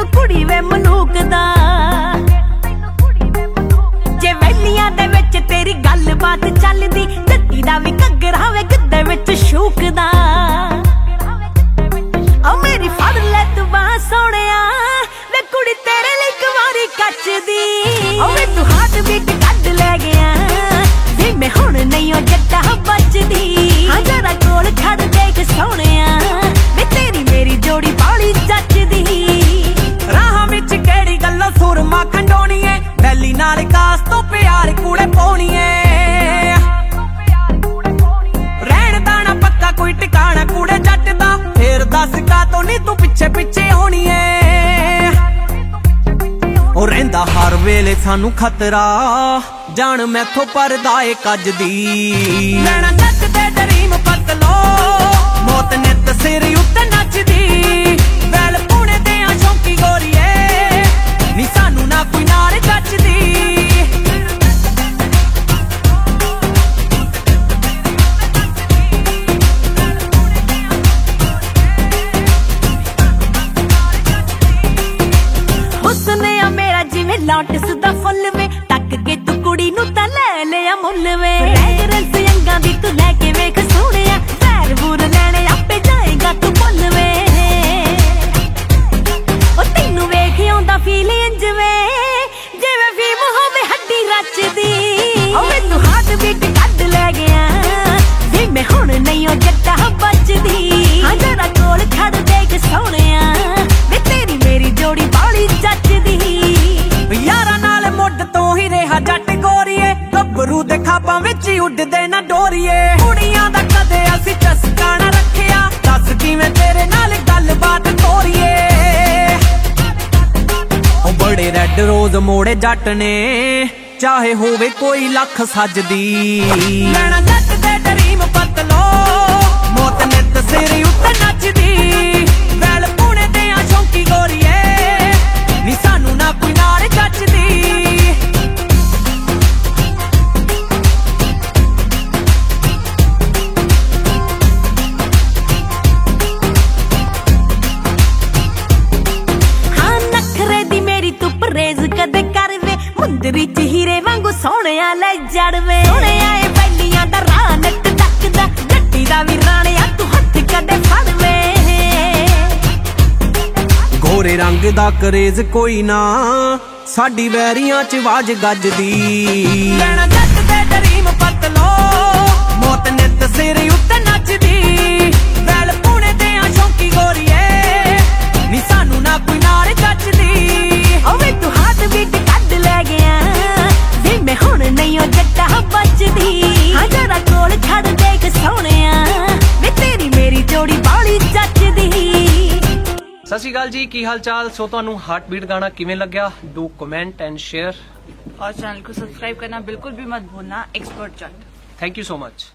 ਤੈਨੂੰ ਕੁੜੀ ਵੇ ਮਲੂਕ ਦਾ ਜੇ ਵੈਲੀਆਂ ਦੇ ਵਿੱਚ ਤੇਰੀ ਗੱਲਬਾਤ ਚੱਲਦੀ ਜੱਟੀ ਦਾ ਵੀ ਘੱਗਰਾ ਵੇ ਗਿੱਧੇ ਵਿੱਚ ਸ਼ੂਕਦਾ ਓ ਮੇਰੀ ਫੜ ਲੈ ਤੂੰ ਬਾਂਹ ਸੋਹਣਿਆ ਵੇ ਕੁੜੀ ਤੇਰੇ ਲਈ ਕੁਵਾਰੀ ਕੱਚਦੀ ਓ ਵੇ ਤੂੰ ਹਾਰਟ ਬੀਟ ਕੱਢ ਲੈ ਗਿਆ ਵੀ ਮੈਂ ਹੁਣ ਨਹੀਂ ਓ ਜੱਟਾ ਬਚਦੀ ਹਾਂ ਜਰਾ ਕੋਲ ਖੜ ਦੇਖ ਸੋਹਣਿਆ ਵੇ ਤੇਰੀ ਮੇਰੀ ਜੋੜੀ ਬਾਲੀ ਜੱਚਦੀ ਰਾਹਾਂ ਵਿੱਚ ਕਿਹੜੀ ਗੱਲੋਂ ਸੁਰਮਾ ਖੰਡੋਣੀਏ ਬੈਲੀ ਨਾਲ ਕਾਸ ਤੋਂ ਪਿਆਰ ਕੂੜੇ ਪਾਉਣੀਏ ਰਹਿਣ ਦਾਣਾ ਪੱਕਾ ਕੋਈ ਟਿਕਾਣਾ ਕੂੜੇ ਜੱਟ ਦਾ ਫੇਰ ਦੱਸ ਕਾ ਤੋਂ ਨੀ ਤੂੰ ਪਿੱਛੇ ਪਿੱਛੇ ਹੋਣੀ ਏ ਉਹ ਰਹਿੰਦਾ ਹਰ ਵੇਲੇ ਸਾਨੂੰ ਖਤਰਾ ਜਾਣ ਮੈਥੋਂ ਪਰਦਾ ਏ ਕੱਜਦੀ ਲੈਣਾ ਜੱਟ ਦੇ ਡਰੀਮ ਪਤਲੋ ਮੌਤ ਨਿੱਤ ਸਿਰ ਉੱਤੇ ਨੱਚਦੀ ਵੈਲ ਪੁਣੇ ਦੇ ਆ ਸ਼ੌਂਕੀ ਗੋਰੀਏ ਨੀ ਸਾਨੂੰ ਨਾ ਕੋਈ ਨਾਰ ਜੱਚਦੀ ਹੁਸਨੇ ਆ ਮੇਰਾ ਜਿਵੇਂ ਲੋਟਸ ਦਾ ਫੁੱਲ ਵੇ ਟੱਕ ਕੇ ਤੂੰ ਕੁੜੀ ਨੂੰ ਤਾਂ ਲੈ ਲਿਆ ਮੁੱਲ ਵੇ ਫ੍ਰੈਗਰੈਂਸ ਅੰਗਾਂ ਦੀ ਤੂੰ ਲੈ ਕੇ ਵੇਖ ਸੋਹਣਿਆ ਸੈਰ ਬੂਰ ਲੈਣੇ ਆਪੇ ਜਾਏਗਾ ਤੂੰ ਭੁੱਲ ਵੇ ਉਹ ਤੈਨੂੰ ਵੇਖ ਆਉਂਦਾ ਫੀਲ ਜਿਵੇਂ ਫੀਮ ਹੋਵੇ ਹੱਡੀ ਰਚਦੀ ਓ ਵੇ ਤੂੰ ਹਾਰਟ ਬੀਟ ਕੱਢ ਲੈ ਗਿਆ ਵੀ ਮੈਂ ਹੁਣ ਨਹੀਂ ਓ ਜੱਟਾ ਬਚਦੀ ਹਾਂ ਜਰਾ ਕੋਲ ਖੜ ਦੇਖ ਸੋਹਣਿਆ ਵੇ ਤੇਰੀ ਮੇਰੀ ਜੋੜੀ ਬਾਲੀ ਜੱਚਦੀ ਯਾਰਾਂ ਨਾਲ ਮੁੱਢ ਤੋਂ ਹੀ ਰਿਹਾ ਜੱਟ ਗੋਰੀਏ ਗੱਭਰੂ ਦੇ ਖਾਬਾਂ ਵਿੱਚ ਹੀ ਉੱਡਦੇ ਨਾ ਡੋਰੀਏ ਕੁੜੀਆਂ ਦਾ ਕਦੇ ਅਸੀਂ ਚਸਕਾ ਨਾ ਰੱਖਿਆ ਦੱਸ ਕਿਵੇਂ ਤੇਰੇ ਨਾਲ ਗੱਲਬਾਤ ਤੋਰੀਏ ਉਹ ਬੜੇ ਰੈੱਡ ਰੋਜ਼ ਮੋੜੇ ਜੱਟ ਨੇ ਚਾਹੇ ਹੋਵੇ ਕੋਈ ਲੱਖ ਸੱਜਦੀ ਲੈਣਾ ਜੱਟ ਦੇ ਡਰੀਮ ਪਤਲੋ ਮੌਤ ਨਿੱਤ ਸਿਰ ਉੱਤੇ ਨੱਚਦੀ ਵੈਲ ਪੁਣੇ ਦੇ ਆ ਸ਼ੌਂਕੀ ਗੋਰੀਏ ਨੀ ਸਾਨੂੰ ਨਾ ਕੋਈ ਨਾਰ ਜੱਚਦੀ ਹਾਂ ਨਖਰੇ ਦੀ ਮੇਰੀ ਤੂੰ ਪਰਹੇਜ਼ ਕਦੇ ਕਰਵੇ ਮੁੰਦਰੀ ਚ ਹੀਰੇ ਵਾਂਗੂ ਸੋਹਣਿਆ ਲੈ ਜੜਵੇ ਸੋਹਣਿਆ ਏ ਬੈਲੀਆਂ ਦਾ ਰਾਹ ਨੱਟ ਟੱਕਦਾ ਜੱਟੀ ਦਾ ਵੀ ਰਾਣਿਆ ਤੂੰ ਹੱਥ ਕਦੇ ਫੜਵੇ ਗੋਰੇ ਰੰਗ ਦਾ ਕਰੇਜ਼ ਕੋਈ ਨਾ ਸਾਡੀ ਵੈਰੀਆਂ ਚ ਆਵਾਜ਼ ਗੱਜਦੀ ਲੈਣਾ ਜੱਟ ਦੇ ਡਰੀਮ ਪਤਲੋ ਮੌਤ ਨਿੱਤ ਸਿਰ ਉੱਤੇ ਨੱਚਦੀ ਵੈਲ ਪੁਣੇ ਦੇ ਆ ਸ਼ੌਂਕੀ ਗੋਰੀਏ ਨੀ ਸਾਨੂੰ ਨਾ ਕੋਈ ਨਾਰ ਜੱਚਦੀ ਓ ਵੇ ਤੂੰ ਹਾਰਟ ਬੀਟ ਕੱਢ ਲੈ ਗਿਆ ਵੀ ਮੈਂ ਹੁਣ ਨਹੀਂ ਓ ਜੱਟਾ ਬਚਦੀ ਹਾਂ ਜਰਾ ਕੋਲ ਖੜ ਦੇਖ ਸੋਹਣਿਆ ਵੇ ਤੇਰੀ ਮੇਰੀ ਜੋੜੀ ਬਾਲੀ ਜੱਚਦੀ ਸਤਿ ਸ਼੍ਰੀ ਅਕਾਲ ਜੀ, ਕੀ ਹਾਲ ਚਾਲ। ਸੋ ਤੁਹਾਨੂੰ ਹਾਰਟ ਬੀਟ गाना किवें लग्या डू कमेंट एंड शेयर और चैनल को सब्सक्राइब करना बिल्कुल भी मत भूलना। Expert Jatt. Thank you so much.